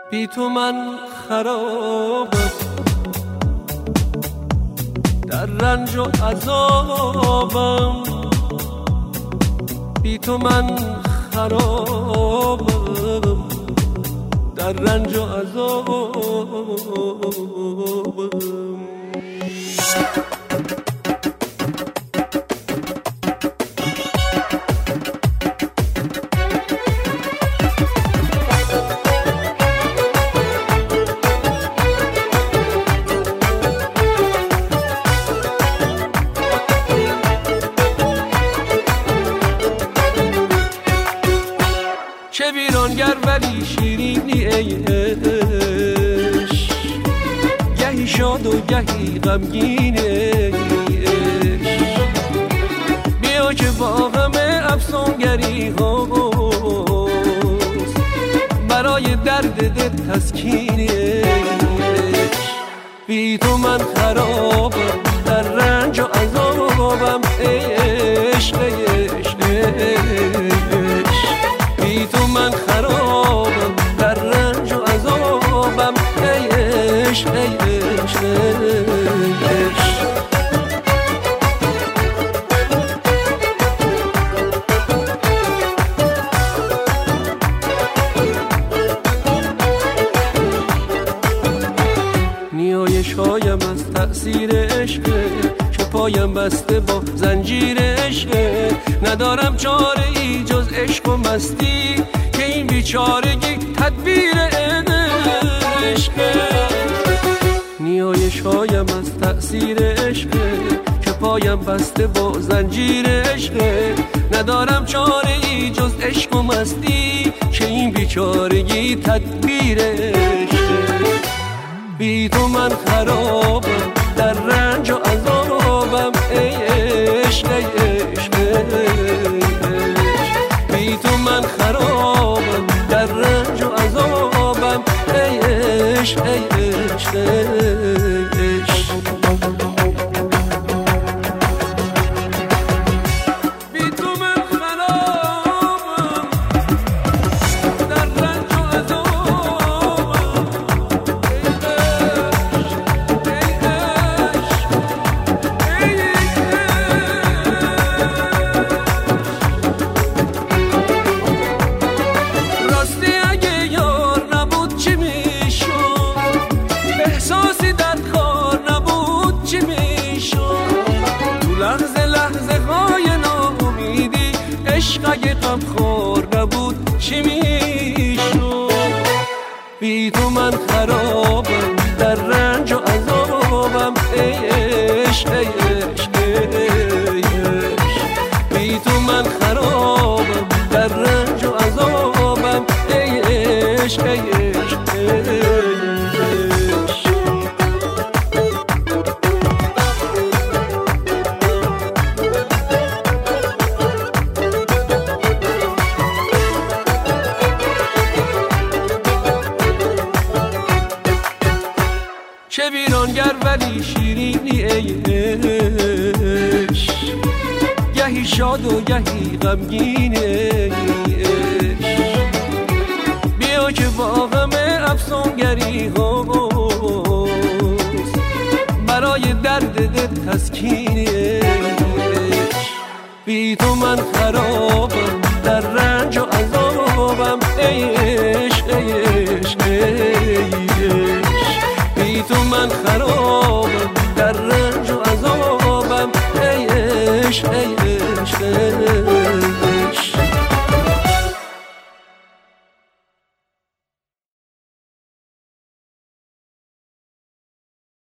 بی تو من خرابم، در رنج و عذابم. بی تو من خرابم، در رنج و عذابم. چه ویرانگر ولی شیرینی ای عشق، گهی شاد و گهی غمگین ای عشق. بیا که با غم افسونگری هاست، برای درد دل تسکین ای عشق. بی تو من خرابم، در رنج و عذابم ای عشق ای عشق ای عشق. بی تو من خرابم، در رنج و عذابم ای عشق ای عشق ای عشق. نیایش‌هایم از تأثیر عشق، که پایم بسته با زنجیر عشق. ندارم چاره ای جز عشق و مستی، که این بیچارگی تدبیر عشق. نیایش‌هایم از تأثیر عشق، که پایم بسته با زنجیر عشق. ندارم چاره ای جز عشق و مستی، که این بیچارگی تدبیر عشق. بی تو من خرابم، در رنج و عذابم ای عشق ای عشق ای عشق. بی تو من خرابم، در رنج و عذابم ای عشق ای عشق ای عشق. عشق اگه غمخوار نبود چی میشد؟ بی تو من خرابم، در رنج و عذابم ای عشق ای عشق ای عشق. بی تو من خرابم، در رنج و عذابم ای عشق ای عشق ای عشق. چه ویرانگر ولی شیرینی ای عشق، گهی شاد و گهی غمگین ای عشق. بیا که با غم افسونگری هاست، برای درد دل تسکین ای عشق. بی تو من خرابم، در رنج و عذابم ای عشق ای عشق ای عشق. بی تو من خرابم، در رنج و عذابم ای عشق ای عشق.